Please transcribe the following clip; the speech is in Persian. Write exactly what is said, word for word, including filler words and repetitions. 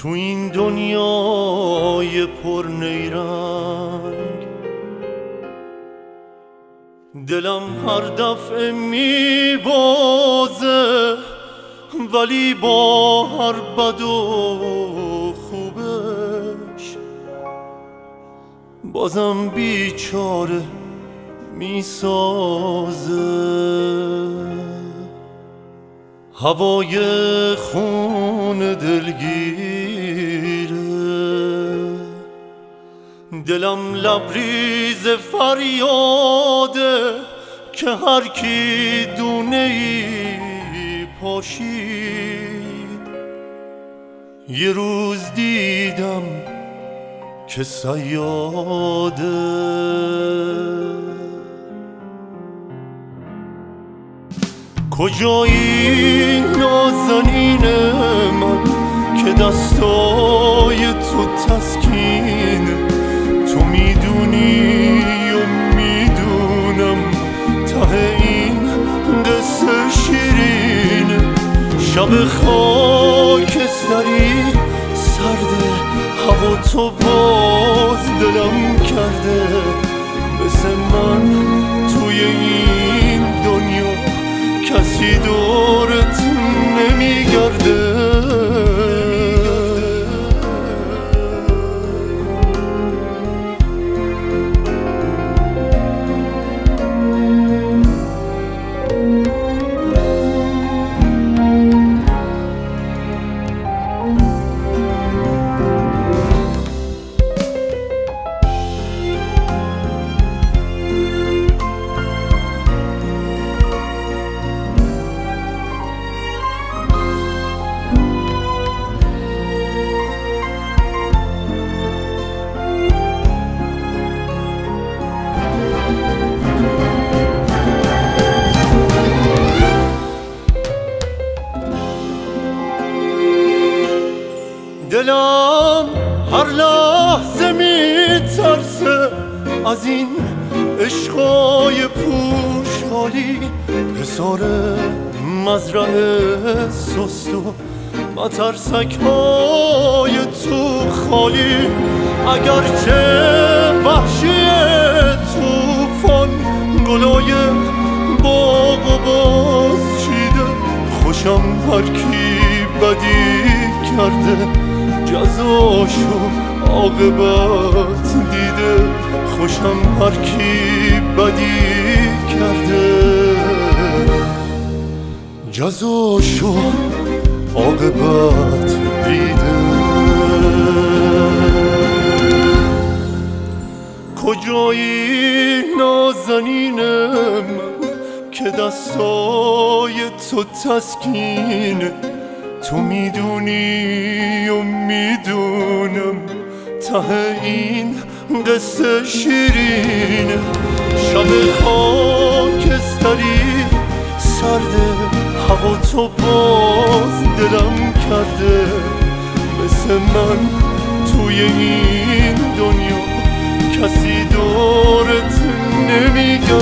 تو این دنیای پر نیرنگ دلم هر دفعه میبازه، ولی با هر بد و خوبش بازم بیچاره میسازه. هوای خون دلگیره، دلم لبریز فریاده که هر کی دونه ای پاشید. یه روز دیدم که صیاده، کجایی نازنین من که دستای تو تسکین، تو میدونی و میدونم ته این قصه شیرین. شب خاکستری سرده، هوا تو باز دلم کرده، مثل من توی این دنیا کسی دورت نمیگرده. دلم هر لحظه میترسه از این عشقای پوشالی، حصار مزرعه سست و مترسک های تو خالی. اگرچه وحشی توفان گلای باغ و باز چیده، خوشم هر کی بدی کرده جزاشو عاقبت دیده. خوشم هر کی بدی کرده جزاشو عاقبت دیده. کجایی نازنین من که دستای تو تسکینه، تو میدونی و میدونم ته این قصه شیرینه. شب خاکستری سرده، هوا تو باز دلم کرده، مثل من توی این دنیا کسی دورت نمیگرده.